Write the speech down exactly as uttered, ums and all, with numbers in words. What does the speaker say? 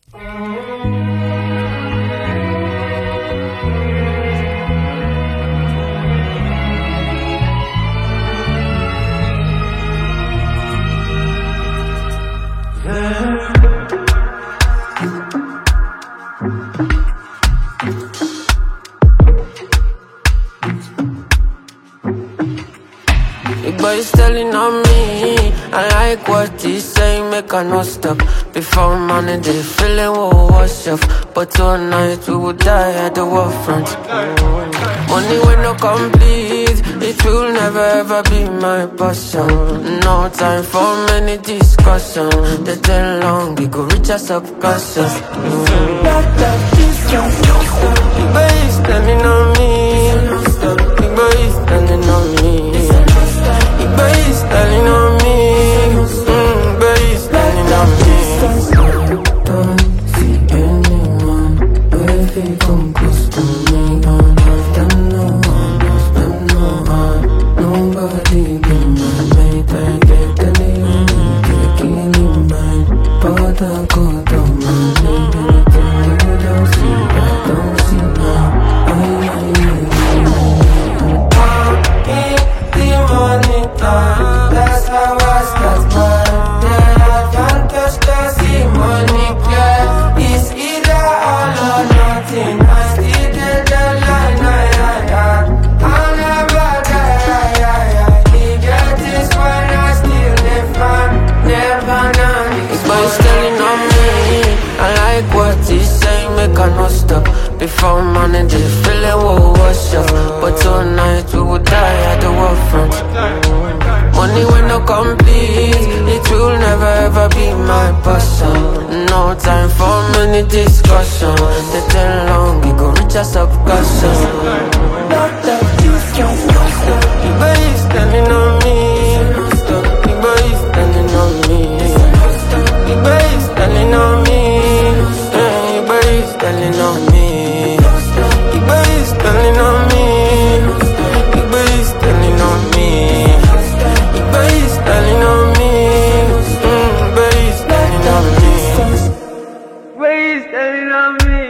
But he's telling on me, I like what he's saying, make I no stop. Before morning, they feeling will wash off. But tonight we will die at the war front. Money will not complete, it will never ever be my passion. No time for many discussions. They tell long, we go reach us up cautions. Big boy is standing on me, big boy is standing on me. Big boy is standing on me, mm, boy is standing on me. Don't see anyone, but if he come close to me, I'm not them no one, them no one. Nobody be my mate, I get anyone, taking in mine. But I go down my name, anything you don't see, I don't see now. I, that's how I start my day. Advantage to see money clear. It's either all or nothing. I still get the line, I, I, I. I'll never die, I, I, I. He get this when I still live on. Never know. This boy's telling on me, I like what he's saying, make I no stop. Before morning, they feeling will wash off. But tonight we will die at the war front. Money will not complete, it will never ever be my passion. No time for many discussions. They tell long, we go reach us up caution. Not that you can stop. Big boy is standing on me, big boy is standing on me. Big boy is standing on me, big boy is standing on me. Big boy is standing on me, big boy is standing on me. Baby standing on me, mm, baby standing on me, baby standing on me.